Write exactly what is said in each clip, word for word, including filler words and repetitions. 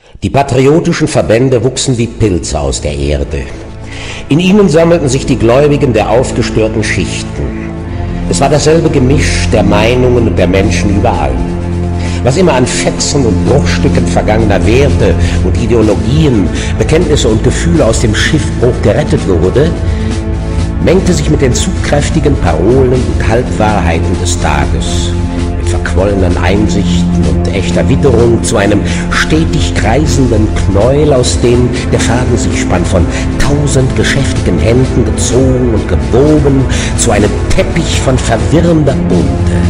Die patriotischen Verbände wuchsen wie Pilze aus der Erde. In ihnen sammelten sich die Gläubigen der aufgestörten Schichten. Es war dasselbe Gemisch der Meinungen und der Menschen überall. Was immer an Fetzen und Bruchstücken vergangener Werte und Ideologien, Bekenntnisse und Gefühle aus dem Schiffbruch gerettet wurde, mengte sich mit den zugkräftigen Parolen und Halbwahrheiten des Tages, mit verquollenen Einsichten und echter Witterung zu einem stetig kreisenden Knäuel, aus dem der Faden sich spann, von tausend geschäftigen Händen gezogen und gebogen zu einem Teppich von verwirrender Bunte.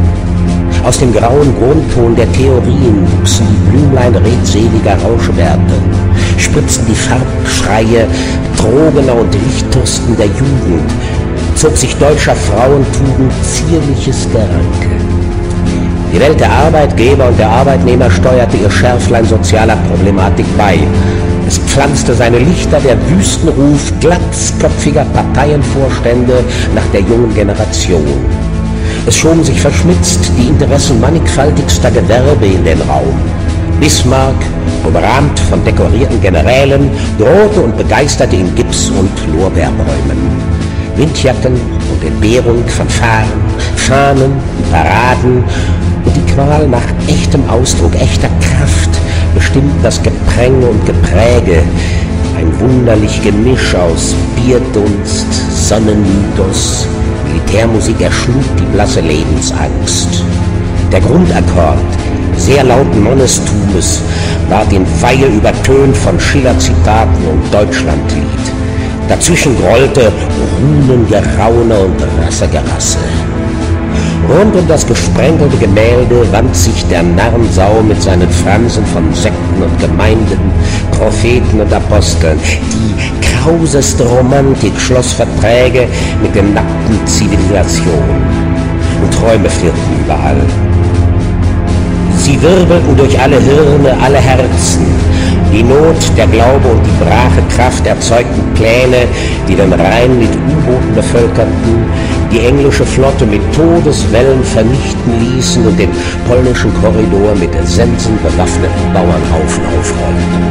Aus dem grauen Grundton der Theorien wuchsen die Blümlein redseliger Rauschwerte, spritzten die Farbschreie Drogener und Lichtdursten der Jugend, zog sich deutscher Frauentugend zierliches Geranke. Die Welt der Arbeitgeber und der Arbeitnehmer steuerte ihr Schärflein sozialer Problematik bei. Es pflanzte seine Lichter der Wüstenruf glatzköpfiger Parteienvorstände nach der jungen Generation. Es schoben sich verschmitzt die Interessen mannigfaltigster Gewerbe in den Raum. Bismarck, umrahmt von dekorierten Generälen, drohte und begeisterte in Gips und Lorbeerbäumen. Windjacken und Entbehrung, Fanfaren, Fahnen, Paraden und die Qual nach echtem Ausdruck, echter Kraft bestimmten das Gepränge und Gepräge, ein wunderlich Gemisch aus Bierdunst, Sonnenmythos, Militärmusik erschlug die blasse Lebensangst. Der Grundakkord sehr lauten Monnestumes ward in Weihe übertönt von Schiller-Zitaten und Deutschlandlied. Dazwischen grollte Runengeraune und Rassegerasse. Rund um das gesprenkelte Gemälde wand sich der Narrensau mit seinen Fransen von Sekten und Gemeinden, Propheten und Aposteln. Die krauseste Romantik schloss Verträge mit der nackten Zivilisation. Und Träume flirrten überall. Sie wirbelten durch alle Hirne, alle Herzen. Die Not, der Glaube und die brache Kraft erzeugten Pläne, die den Rhein mit U-Booten bevölkerten, die englische Flotte mit Todeswellen vernichten ließen und den polnischen Korridor mit sensenbewaffneten Bauernhaufen aufrollten.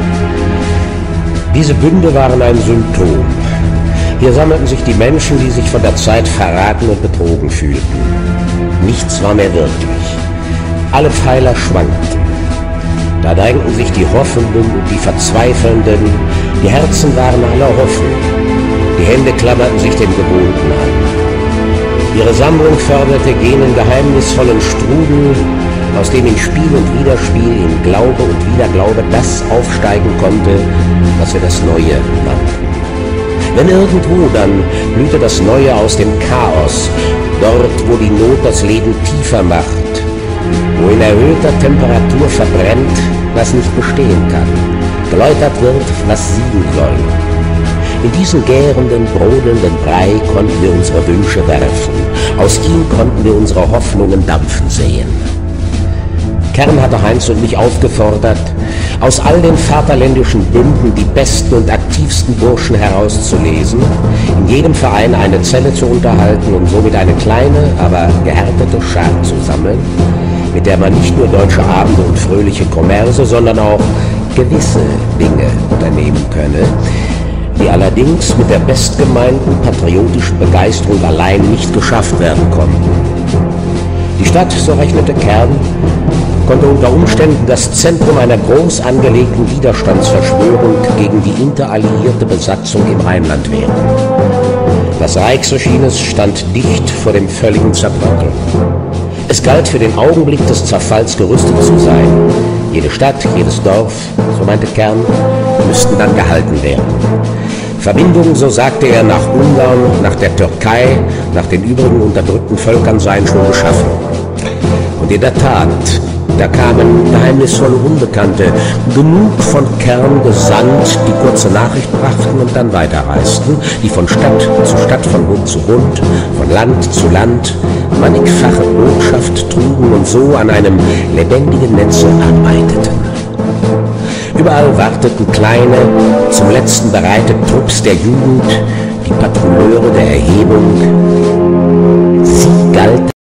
Diese Bünde waren ein Symptom. Hier sammelten sich die Menschen, die sich von der Zeit verraten und betrogen fühlten. Nichts war mehr wirklich. Alle Pfeiler schwankten. Da drängten sich die Hoffenden und die Verzweifelnden, die Herzen waren aller Hoffnung, die Hände klammerten sich dem Gewohnten an. Ihre Sammlung förderte jenen geheimnisvollen Strudel, aus dem in Spiel und Widerspiel, in Glaube und Widerglaube das aufsteigen konnte, was wir das Neue nannten. Wenn irgendwo, dann blühte das Neue aus dem Chaos, dort, wo die Not das Leben tiefer macht, wo in erhöhter Temperatur verbrennt, was nicht bestehen kann, geläutert wird, was siegen soll. In diesen gärenden, brodelnden Brei konnten wir unsere Wünsche werfen, aus ihm konnten wir unsere Hoffnungen dampfen sehen. Kern hatte Heinz und mich aufgefordert, aus all den vaterländischen Bünden die besten und aktivsten Burschen herauszulesen, in jedem Verein eine Zelle zu unterhalten und somit eine kleine, aber gehärtete Schar zu sammeln, mit der man nicht nur deutsche Abende und fröhliche Kommerse, sondern auch gewisse Dinge unternehmen könne, die allerdings mit der bestgemeinten patriotischen Begeisterung allein nicht geschafft werden konnten. Die Stadt, so rechnete Kern, konnte unter Umständen das Zentrum einer groß angelegten Widerstandsverschwörung gegen die interalliierte Besatzung im Rheinland werden. Das Reichsregime stand dicht vor dem völligen Zerbröckeln. Es galt für den Augenblick des Zerfalls gerüstet zu sein. Jede Stadt, jedes Dorf, so meinte Kern, müssten dann gehalten werden. Verbindungen, so sagte er, nach Ungarn, nach der Türkei, nach den übrigen unterdrückten Völkern seien schon geschaffen. Und in der Tat, da kamen geheimnisvolle Unbekannte, genug von Kern gesandt, die kurze Nachricht brachten und dann weiterreisten, die von Stadt zu Stadt, von Bund zu Bund, von Land zu Land, mannigfache Botschaft trugen und so an einem lebendigen Netze arbeiteten. Überall warteten kleine, zum letzten bereite Trupps der Jugend, die Patrouilleure der Erhebung. Sie galten